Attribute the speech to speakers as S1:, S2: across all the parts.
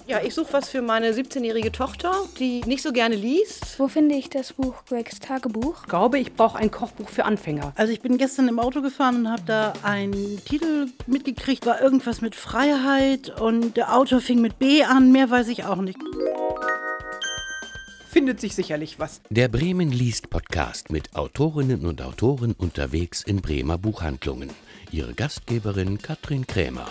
S1: Ja, ich suche was für meine 17-jährige Tochter, die nicht so gerne liest.
S2: Wo finde ich das Buch Gregs Tagebuch?
S3: Ich glaube, ich brauche ein Kochbuch für Anfänger.
S4: Also ich bin gestern im Auto gefahren und habe da einen Titel mitgekriegt, war irgendwas mit Freiheit und der Autor fing mit B an, mehr weiß ich auch nicht.
S3: Findet sich sicherlich was.
S5: Der Bremen liest Podcast mit Autorinnen und Autoren unterwegs in Bremer Buchhandlungen. Ihre Gastgeberin Katrin Krämer.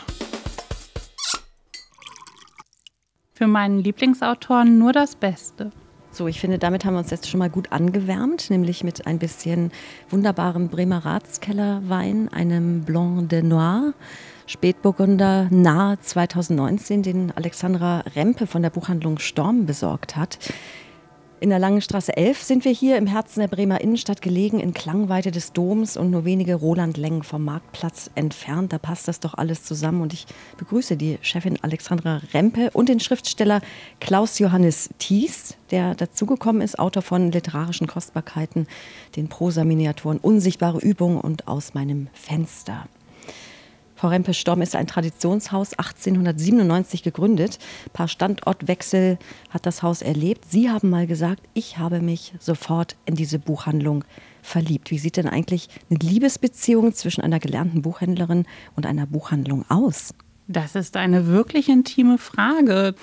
S6: Für meinen Lieblingsautoren nur das Beste.
S7: So, ich finde, damit haben wir uns jetzt schon mal gut angewärmt, nämlich mit ein bisschen wunderbarem Bremer Ratskellerwein, einem Blanc de Noir, Spätburgunder nahe 2019, den Alexandra Rempe von der Buchhandlung Storm besorgt hat. In der Langenstraße 11 sind wir hier im Herzen der Bremer Innenstadt gelegen, in Klangweite des Doms und nur wenige Rolandlängen vom Marktplatz entfernt. Da passt das doch alles zusammen und ich begrüße die Chefin Alexandra Rempe und den Schriftsteller Klaus Johannes Thies, der dazugekommen ist, Autor von literarischen Kostbarkeiten, den Prosa-Miniaturen Unsichtbare Übung und Aus meinem Fenster. Frau Rempe, Storm ist ein Traditionshaus, 1897 gegründet. Ein paar Standortwechsel hat das Haus erlebt. Sie haben mal gesagt, ich habe mich sofort in diese Buchhandlung verliebt. Wie sieht denn eigentlich eine Liebesbeziehung zwischen einer gelernten Buchhändlerin und einer Buchhandlung aus?
S6: Das ist eine wirklich intime Frage.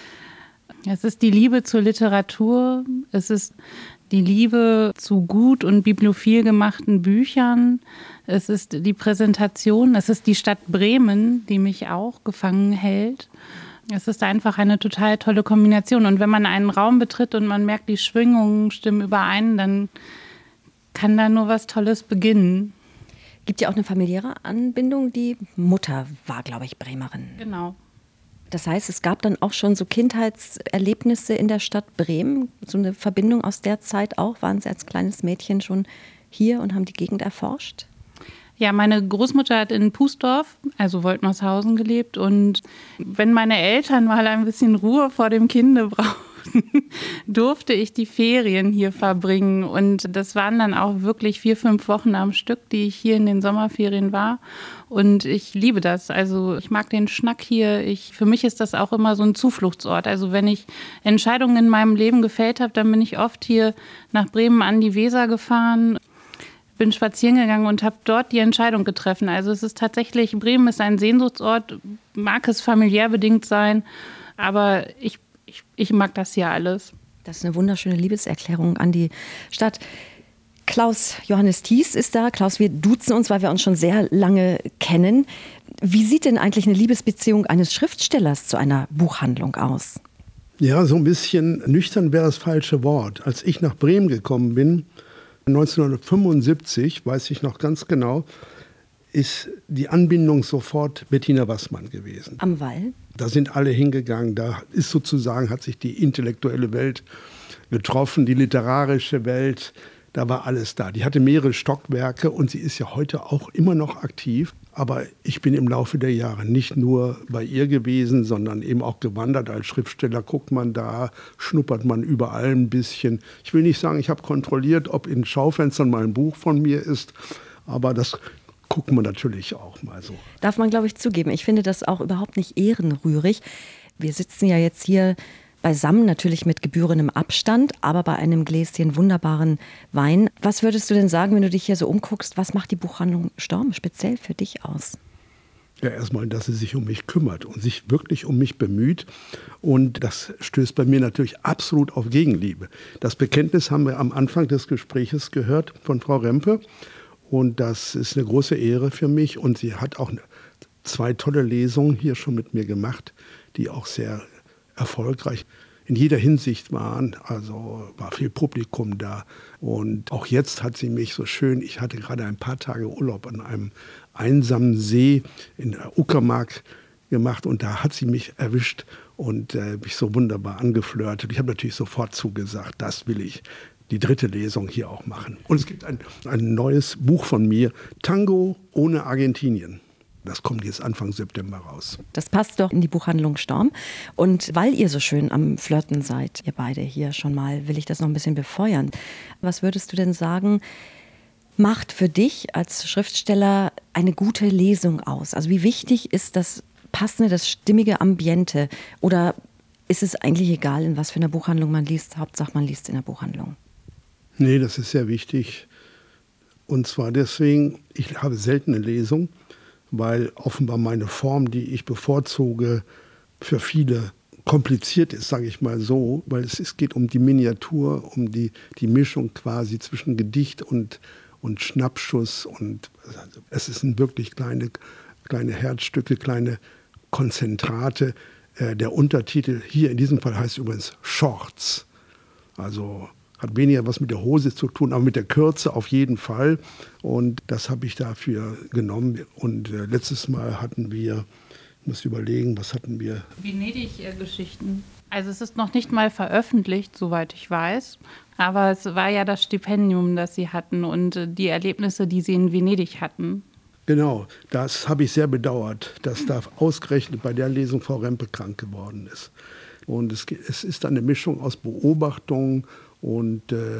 S6: Es ist die Liebe zur Literatur, es ist die Liebe zu gut und bibliophil gemachten Büchern, es ist die Präsentation, es ist die Stadt Bremen, die mich auch gefangen hält. Es ist einfach eine total tolle Kombination. Und wenn man einen Raum betritt und man merkt, die Schwingungen stimmen überein, dann kann da nur was Tolles beginnen.
S7: Gibt ja auch eine familiäre Anbindung. Die Mutter war, glaube ich, Bremerin.
S6: Genau.
S7: Das heißt, es gab dann auch schon so Kindheitserlebnisse in der Stadt Bremen, so eine Verbindung aus der Zeit auch. Waren Sie als kleines Mädchen schon hier und haben die Gegend erforscht?
S6: Ja, meine Großmutter hat in Pußdorf, also Woltmershausen, gelebt. Und wenn meine Eltern mal ein bisschen Ruhe vor dem Kinde brauchten, durfte ich die Ferien hier verbringen. Und das waren dann auch wirklich 4-5 Wochen am Stück, die ich hier in den Sommerferien war. Und ich liebe das. Also ich mag den Schnack hier. Für mich ist das auch immer so ein Zufluchtsort. Also wenn ich Entscheidungen in meinem Leben gefällt habe, dann bin ich oft hier nach Bremen an die Weser gefahren, bin spazieren gegangen und habe dort die Entscheidung getroffen. Also es ist tatsächlich, Bremen ist ein Sehnsuchtsort, mag es familiär bedingt sein, aber ich mag das hier alles.
S7: Das ist eine wunderschöne Liebeserklärung an die Stadt. Klaus Johannes Thies ist da. Klaus, wir duzen uns, weil wir uns schon sehr lange kennen. Wie sieht denn eigentlich eine Liebesbeziehung eines Schriftstellers zu einer Buchhandlung aus?
S8: Ja, so ein bisschen nüchtern wäre das falsche Wort. Als ich nach Bremen gekommen bin, 1975, weiß ich noch ganz genau, ist die Anbindung sofort Bettina Wassmann gewesen.
S7: Am Wall?
S8: Da sind alle hingegangen, da ist sozusagen, hat sich die intellektuelle Welt getroffen, die literarische Welt, da war alles da. Die hatte mehrere Stockwerke und sie ist ja heute auch immer noch aktiv. Aber ich bin im Laufe der Jahre nicht nur bei ihr gewesen, sondern eben auch gewandert. Als Schriftsteller guckt man da, schnuppert man überall ein bisschen. Ich will nicht sagen, ich habe kontrolliert, ob in Schaufenstern mal ein Buch von mir ist, aber das gucken wir natürlich auch mal so.
S7: Darf man, glaube ich, zugeben. Ich finde das auch überhaupt nicht ehrenrührig. Wir sitzen ja jetzt hier beisammen, natürlich mit gebührendem Abstand, aber bei einem Gläschen wunderbaren Wein. Was würdest du denn sagen, wenn du dich hier so umguckst, was macht die Buchhandlung Storm speziell für dich aus?
S8: Ja, erstmal, dass sie sich um mich kümmert und sich wirklich um mich bemüht. Und das stößt bei mir natürlich absolut auf Gegenliebe. Das Bekenntnis haben wir am Anfang des Gespräches gehört von Frau Rempe. Und das ist eine große Ehre für mich. Und sie hat auch 2 tolle Lesungen hier schon mit mir gemacht, die auch sehr erfolgreich in jeder Hinsicht waren. Also war viel Publikum da. Und auch jetzt hat sie mich so schön, ich hatte gerade ein paar Tage Urlaub an einem einsamen See in der Uckermark gemacht. Und da hat sie mich erwischt und mich so wunderbar angeflirtet. Ich habe natürlich sofort zugesagt, das will ich. Die 3. Lesung hier auch machen. Und es gibt ein neues Buch von mir, Tango ohne Argentinien. Das kommt jetzt Anfang September raus.
S7: Das passt doch in die Buchhandlung Storm. Und weil ihr so schön am Flirten seid, ihr beide hier schon mal, will ich das noch ein bisschen befeuern. Was würdest du denn sagen, macht für dich als Schriftsteller eine gute Lesung aus? Also wie wichtig ist das passende, das stimmige Ambiente? Oder Ist es eigentlich egal, in was für einer Buchhandlung man liest? Hauptsache, man liest in der Buchhandlung.
S8: Nee, das ist sehr wichtig. Und zwar deswegen, ich habe selten eine Lesung, weil offenbar meine Form, die ich bevorzuge, für viele kompliziert ist, sage ich mal so, weil es geht um die Miniatur, um die Mischung quasi zwischen Gedicht und Schnappschuss. Und es sind wirklich kleine Herzstücke, kleine Konzentrate. Der Untertitel hier in diesem Fall heißt übrigens Shorts. Also hat weniger was mit der Hose zu tun, aber mit der Kürze auf jeden Fall. Und das habe ich dafür genommen. Und letztes Mal hatten wir, ich muss überlegen, was hatten wir?
S6: Venedig-Geschichten. Also es ist noch nicht mal veröffentlicht, soweit ich weiß. Aber es war ja das Stipendium, das Sie hatten und die Erlebnisse, die Sie in Venedig hatten.
S8: Genau, das habe ich sehr bedauert, dass da ausgerechnet bei der Lesung Frau Rempe krank geworden ist. Und es ist eine Mischung aus Beobachtung und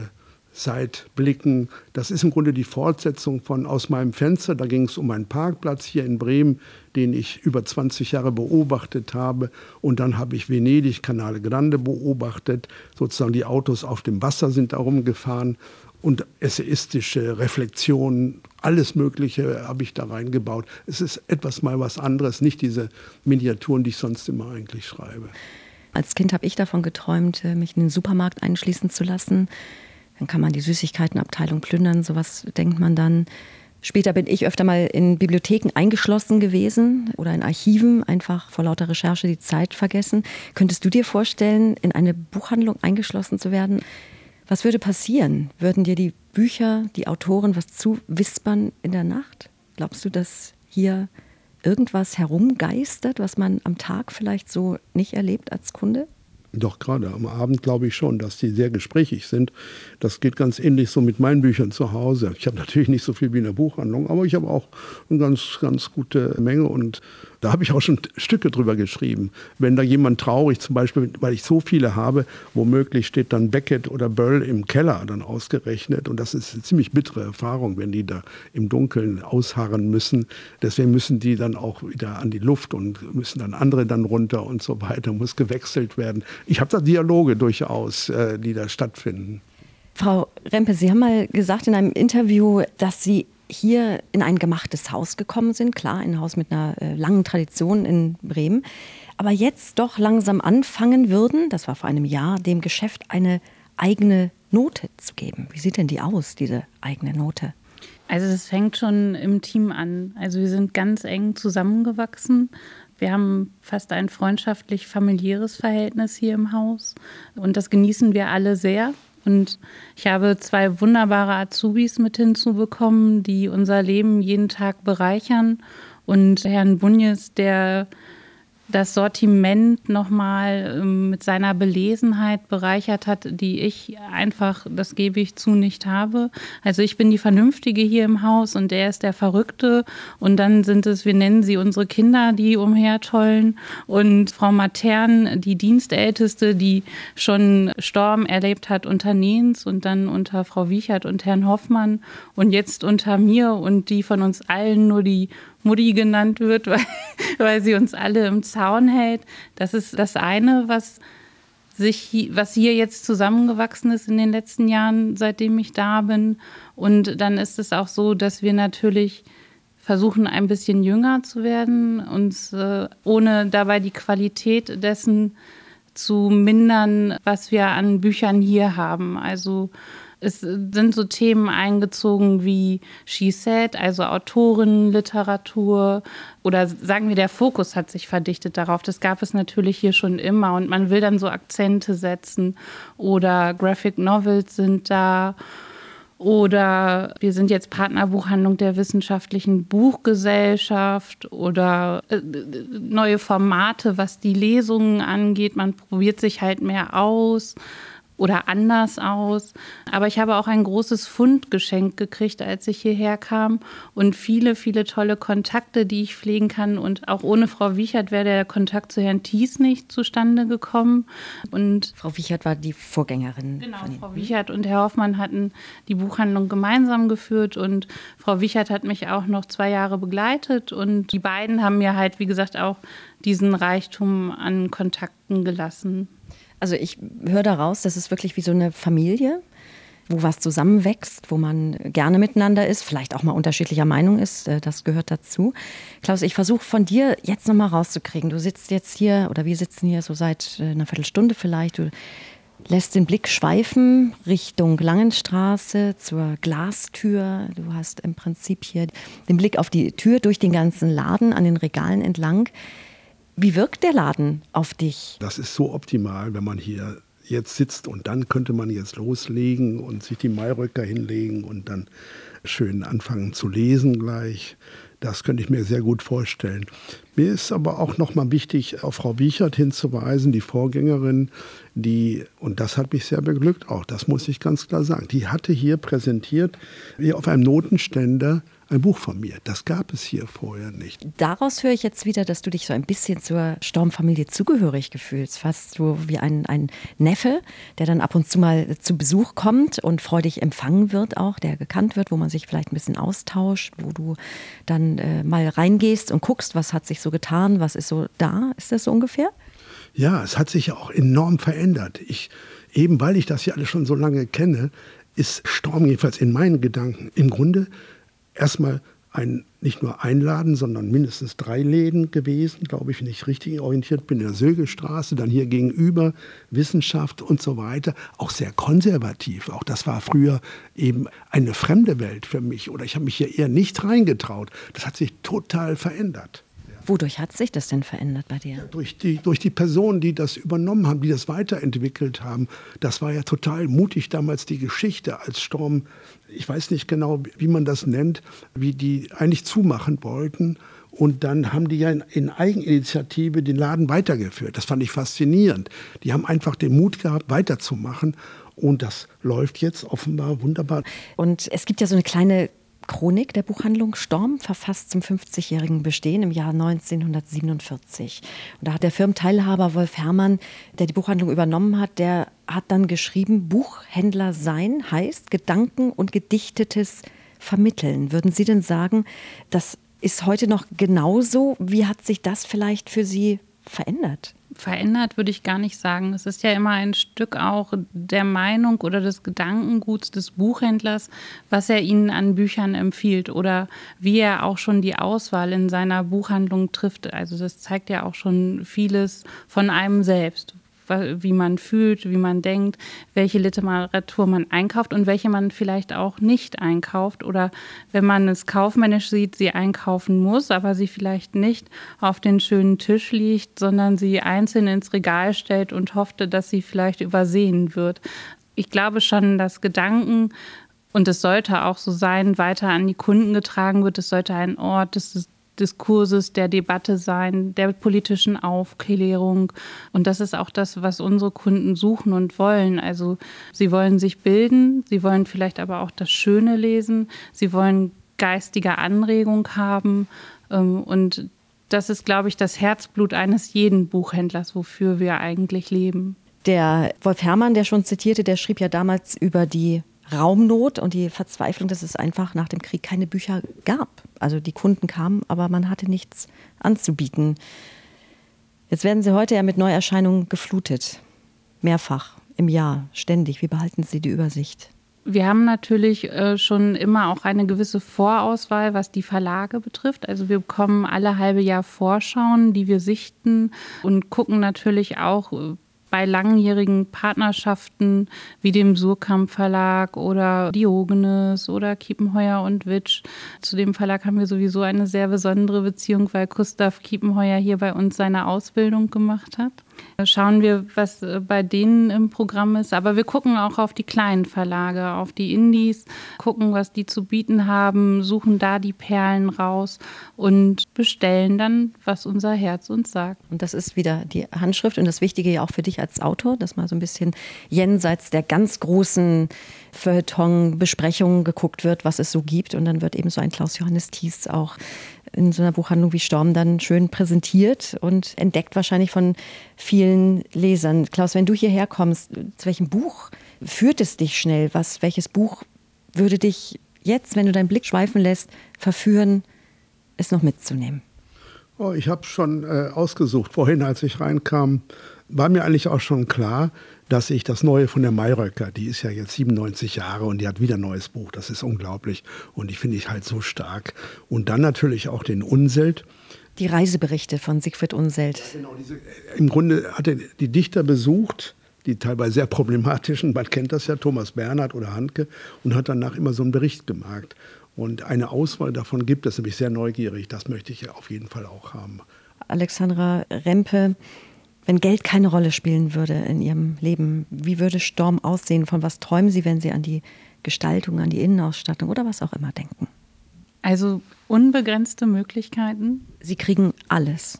S8: Seitblicken. Das ist im Grunde die Fortsetzung von Aus meinem Fenster. Da ging es um einen Parkplatz hier in Bremen, den ich über 20 Jahre beobachtet habe. Und dann habe ich Venedig, Canale Grande beobachtet. Sozusagen die Autos auf dem Wasser sind da rumgefahren. Und essayistische Reflexionen, alles Mögliche habe ich da reingebaut. Es ist etwas mal was anderes, nicht diese Miniaturen, die ich sonst immer eigentlich schreibe.
S7: Als Kind habe ich davon geträumt, mich in den Supermarkt einschließen zu lassen. Dann kann man die Süßigkeitenabteilung plündern, sowas denkt man dann. Später bin ich öfter mal in Bibliotheken eingeschlossen gewesen oder in Archiven, einfach vor lauter Recherche die Zeit vergessen. Könntest du dir vorstellen, in eine Buchhandlung eingeschlossen zu werden? Was würde passieren? Würden dir die Bücher, die Autoren was zuwispern in der Nacht? Glaubst du, dass hier irgendwas herumgeistert, was man am Tag vielleicht so nicht erlebt als Kunde?
S8: Doch, gerade am Abend glaube ich schon, dass die sehr gesprächig sind. Das geht ganz ähnlich so mit meinen Büchern zu Hause. Ich habe natürlich nicht so viel wie in der Buchhandlung, aber ich habe auch eine ganz gute Menge und da habe ich auch schon Stücke drüber geschrieben. Wenn da jemand traurig, zum Beispiel, weil ich so viele habe, womöglich steht dann Beckett oder Böll im Keller dann ausgerechnet und das ist eine ziemlich bittere Erfahrung, wenn die da im Dunkeln ausharren müssen. Deswegen müssen die dann auch wieder an die Luft und müssen dann andere dann runter und so weiter, muss gewechselt werden. Ich habe da Dialoge durchaus, die da stattfinden.
S7: Frau Rempe, Sie haben mal gesagt in einem Interview, dass Sie hier in ein gemachtes Haus gekommen sind. Klar, ein Haus mit einer langen Tradition in Bremen. Aber jetzt doch langsam anfangen würden, das war vor einem Jahr, dem Geschäft eine eigene Note zu geben. Wie sieht denn die aus, diese eigene Note?
S6: Also es fängt schon im Team an. Also wir sind ganz eng zusammengewachsen. Wir haben fast ein freundschaftlich-familiäres Verhältnis hier im Haus. Und das genießen wir alle sehr. Und ich habe 2 wunderbare Azubis mit hinzubekommen, die unser Leben jeden Tag bereichern. Und Herrn Bunjes, der das Sortiment nochmal mit seiner Belesenheit bereichert hat, die ich einfach, das gebe ich zu, nicht habe. Also ich bin die Vernünftige hier im Haus und er ist der Verrückte. Und dann sind es, wir nennen sie unsere Kinder, die umhertollen. Und Frau Matern, die Dienstälteste, die schon Sturm erlebt hat unter Nehns und dann unter Frau Wiechert und Herrn Hoffmann und jetzt unter mir und die von uns allen nur die Mutti genannt wird, weil sie uns alle im Zaun hält. Das ist das eine, was hier jetzt zusammengewachsen ist in den letzten Jahren, seitdem ich da bin. Und dann ist es auch so, dass wir natürlich versuchen, ein bisschen jünger zu werden, uns ohne dabei die Qualität dessen zu mindern, was wir an Büchern hier haben. Also es sind so Themen eingezogen wie She Said, also Autorinnenliteratur oder sagen wir, der Fokus hat sich verdichtet darauf. Das gab es natürlich hier schon immer und man will dann so Akzente setzen oder Graphic Novels sind da oder wir sind jetzt Partnerbuchhandlung der Wissenschaftlichen Buchgesellschaft oder neue Formate, was die Lesungen angeht. Man probiert sich halt mehr aus. oder anders aus. Aber ich habe auch ein großes Fundgeschenk gekriegt, als ich hierher kam und viele, viele tolle Kontakte, die ich pflegen kann. Und auch ohne Frau Wiechert wäre der Kontakt zu Herrn Thies nicht zustande gekommen. Und
S7: Frau Wiechert war die Vorgängerin.
S6: Genau,
S7: von Ihnen.
S6: Frau Wiechert und Herr Hoffmann hatten die Buchhandlung gemeinsam geführt und Frau Wiechert hat mich auch noch 2 Jahre begleitet und die beiden haben mir halt, wie gesagt, auch diesen Reichtum an Kontakten gelassen.
S7: Also ich höre daraus, das ist wirklich wie so eine Familie, wo was zusammenwächst, wo man gerne miteinander ist, vielleicht auch mal unterschiedlicher Meinung ist, das gehört dazu. Klaus, ich versuche von dir jetzt nochmal rauszukriegen. Du sitzt jetzt hier, oder wir sitzen hier so seit einer Viertelstunde vielleicht, du lässt den Blick schweifen Richtung Langenstraße zur Glastür. Du hast im Prinzip hier den Blick auf die Tür durch den ganzen Laden an den Regalen entlang. Wie wirkt der Laden auf dich?
S8: Das ist so optimal, wenn man hier jetzt sitzt und dann könnte man jetzt loslegen und sich die Mayröcker hinlegen und dann schön anfangen zu lesen gleich. Das könnte ich mir sehr gut vorstellen. Mir ist aber auch noch mal wichtig, auf Frau Wiechert hinzuweisen, die Vorgängerin, und das hat mich sehr beglückt auch, das muss ich ganz klar sagen, die hatte hier präsentiert, wie auf einem Notenständer, ein Buch von mir. Das gab es hier vorher nicht.
S7: Daraus höre ich jetzt wieder, dass du dich so ein bisschen zur Storm-Familie zugehörig fühlst. Fast so wie ein Neffe, der dann ab und zu mal zu Besuch kommt und freudig empfangen wird auch, der gekannt wird, wo man sich vielleicht ein bisschen austauscht, wo du dann mal reingehst und guckst, was hat sich so getan, was ist so da. Ist das so ungefähr?
S8: Ja, es hat sich ja auch enorm verändert. Eben weil ich das ja alles schon so lange kenne, ist Storm jedenfalls in meinen Gedanken im Grunde erstmal nicht nur ein Laden, sondern mindestens 3 Läden gewesen, glaube ich, wenn ich richtig orientiert bin, in der Sögestraße, dann hier gegenüber Wissenschaft und so weiter, auch sehr konservativ. Auch das war früher eben eine fremde Welt für mich oder ich habe mich hier eher nicht reingetraut. Das hat sich total verändert.
S7: Wodurch hat sich das denn verändert bei dir?
S8: Durch die Personen, die das übernommen haben, die das weiterentwickelt haben. Das war ja total mutig damals, die Geschichte als Storm, ich weiß nicht genau, wie man das nennt, wie die eigentlich zumachen wollten. Und dann haben die ja in Eigeninitiative den Laden weitergeführt. Das fand ich faszinierend. Die haben einfach den Mut gehabt, weiterzumachen. Und das läuft jetzt offenbar wunderbar.
S7: Und es gibt ja so eine kleine Chronik der Buchhandlung Storm, verfasst zum 50-jährigen Bestehen im Jahr 1947. Und da hat der Firmenteilhaber Wolf Herrmann, der die Buchhandlung übernommen hat, der hat dann geschrieben, Buchhändler sein heißt Gedanken und Gedichtetes vermitteln. Würden Sie denn sagen, das ist heute noch genauso? Wie hat sich das vielleicht für Sie verändert?
S6: Verändert würde ich gar nicht sagen. Es ist ja immer ein Stück auch der Meinung oder des Gedankenguts des Buchhändlers, was er Ihnen an Büchern empfiehlt oder wie er auch schon die Auswahl in seiner Buchhandlung trifft. Also das zeigt ja auch schon vieles von einem selbst, wie man fühlt, wie man denkt, welche Literatur man einkauft und welche man vielleicht auch nicht einkauft oder wenn man es kaufmännisch sieht, sie einkaufen muss, aber sie vielleicht nicht auf den schönen Tisch liegt, sondern sie einzeln ins Regal stellt und hoffte, dass sie vielleicht übersehen wird. Ich glaube schon, dass Gedanken, und es sollte auch so sein, weiter an die Kunden getragen wird. Es sollte ein Ort des Diskurses, der Debatte sein, der politischen Aufklärung. Und das ist auch das, was unsere Kunden suchen und wollen. Also sie wollen sich bilden, sie wollen vielleicht aber auch das Schöne lesen, sie wollen geistige Anregung haben. Und das ist, glaube ich, das Herzblut eines jeden Buchhändlers, wofür wir eigentlich leben.
S7: Der Wolf Herrmann, der schon zitierte, der schrieb ja damals über die Raumnot und die Verzweiflung, dass es einfach nach dem Krieg keine Bücher gab. Also die Kunden kamen, aber man hatte nichts anzubieten. Jetzt werden Sie heute ja mit Neuerscheinungen geflutet. Mehrfach im Jahr, ständig. Wie behalten Sie die Übersicht?
S6: Wir haben natürlich schon immer auch eine gewisse Vorauswahl, was die Verlage betrifft. Also wir bekommen alle halbe Jahr Vorschauen, die wir sichten und gucken natürlich auch bei langjährigen Partnerschaften wie dem Surkamp Verlag oder Diogenes oder Kiepenheuer und Witsch. Zu dem Verlag haben wir sowieso eine sehr besondere Beziehung, weil Gustav Kiepenheuer hier bei uns seine Ausbildung gemacht hat. Schauen wir, was bei denen im Programm ist. Aber wir gucken auch auf die kleinen Verlage, auf die Indies, gucken, was die zu bieten haben, suchen da die Perlen raus und bestellen dann, was unser Herz uns sagt.
S7: Und das ist wieder die Handschrift und das Wichtige ja auch für dich als Autor, dass mal so ein bisschen jenseits der ganz großen Feuilleton-Besprechungen geguckt wird, was es so gibt. Und dann wird eben so ein Klaus Johannes Thies auch in so einer Buchhandlung wie Storm dann schön präsentiert und entdeckt wahrscheinlich von vielen Lesern. Klaus, wenn du hierher kommst, zu welchem Buch führt es dich schnell? Welches Buch würde dich jetzt, wenn du deinen Blick schweifen lässt, verführen, es noch mitzunehmen?
S8: Oh, ich habe schon ausgesucht. Vorhin, als ich reinkam, war mir eigentlich auch schon klar, dass ich das Neue von der Mayröcker, die ist ja jetzt 97 Jahre und die hat wieder ein neues Buch. Das ist unglaublich und ich finde ich halt so stark. Und dann natürlich auch den Unseld.
S7: Die Reiseberichte von Siegfried Unseld.
S8: Ja, genau, im Grunde hat er die Dichter besucht, die teilweise sehr problematischen, man kennt das ja, Thomas Bernhard oder Handke, und hat danach immer so einen Bericht gemacht. Und eine Auswahl davon gibt es, nämlich sehr neugierig. Das möchte ich auf jeden Fall auch haben.
S7: Alexandra Rempe, wenn Geld keine Rolle spielen würde in Ihrem Leben, wie würde Storm aussehen? Von was träumen Sie, wenn Sie an die Gestaltung, an die Innenausstattung oder was auch immer denken?
S6: Also unbegrenzte Möglichkeiten.
S7: Sie kriegen alles.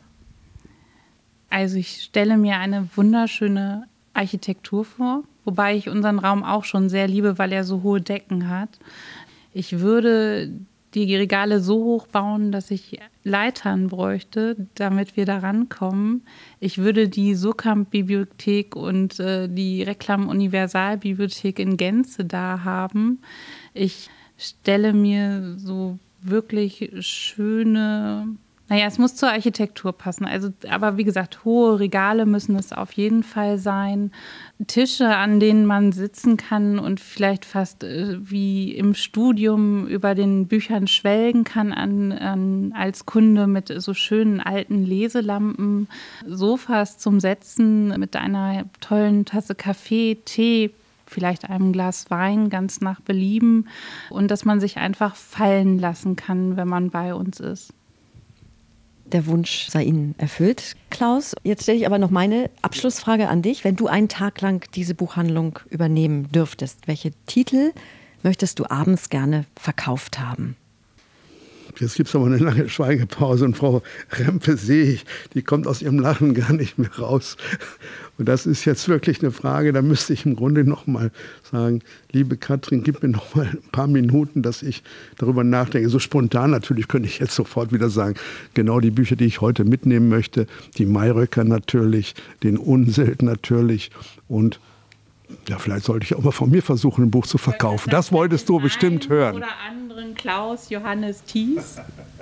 S6: Also ich stelle mir eine wunderschöne Architektur vor, wobei ich unseren Raum auch schon sehr liebe, weil er so hohe Decken hat. Ich würde die Regale so hoch bauen, dass ich Leitern bräuchte, damit wir da rankommen. Ich würde die Surkamp-Bibliothek und die Reklam-Universalbibliothek in Gänze da haben. Ich stelle mir so wirklich schöne... Naja, es muss zur Architektur passen. Also, aber wie gesagt, hohe Regale müssen es auf jeden Fall sein. Tische, an denen man sitzen kann und vielleicht fast wie im Studium über den Büchern schwelgen kann als Kunde mit so schönen alten Leselampen. Sofas zum Setzen mit einer tollen Tasse Kaffee, Tee, vielleicht einem Glas Wein, ganz nach Belieben. Und dass man sich einfach fallen lassen kann, wenn man bei uns ist.
S7: Der Wunsch sei Ihnen erfüllt. Klaus, jetzt stelle ich aber noch meine Abschlussfrage an dich. Wenn du einen Tag lang diese Buchhandlung übernehmen dürftest, welche Titel möchtest du abends gerne verkauft haben?
S8: Jetzt gibt es aber eine lange Schweigepause und Frau Rempe sehe ich, die kommt aus ihrem Lachen gar nicht mehr raus. Und das ist jetzt wirklich eine Frage, da müsste ich im Grunde noch mal sagen, liebe Katrin, gib mir noch mal ein paar Minuten, dass ich darüber nachdenke. So spontan natürlich könnte ich jetzt sofort wieder sagen, genau die Bücher, die ich heute mitnehmen möchte, die Mayröcker natürlich, den Unseld natürlich und ja, vielleicht sollte ich auch mal von mir versuchen, ein Buch zu verkaufen. Das wolltest du bestimmt hören.
S6: Oder anderen Klaus Johannes Thies.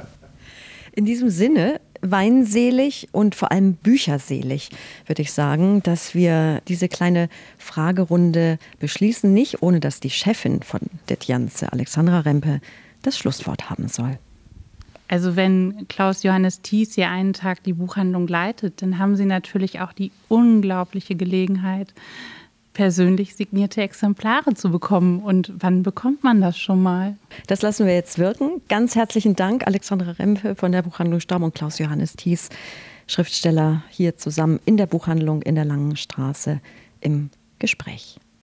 S7: In diesem Sinne, weinselig und vor allem bücherselig, würde ich sagen, dass wir diese kleine Fragerunde beschließen, nicht ohne dass die Chefin von Det Janse, Alexandra Rempe, das Schlusswort haben soll.
S6: Also wenn Klaus Johannes Thies hier einen Tag die Buchhandlung leitet, dann haben Sie natürlich auch die unglaubliche Gelegenheit, persönlich signierte Exemplare zu bekommen. Und wann bekommt man das schon mal?
S7: Das lassen wir jetzt wirken. Ganz herzlichen Dank, Alexandra Rempe von der Buchhandlung Storm und Klaus Johannes Thies, Schriftsteller, hier zusammen in der Buchhandlung in der Langen Straße im Gespräch.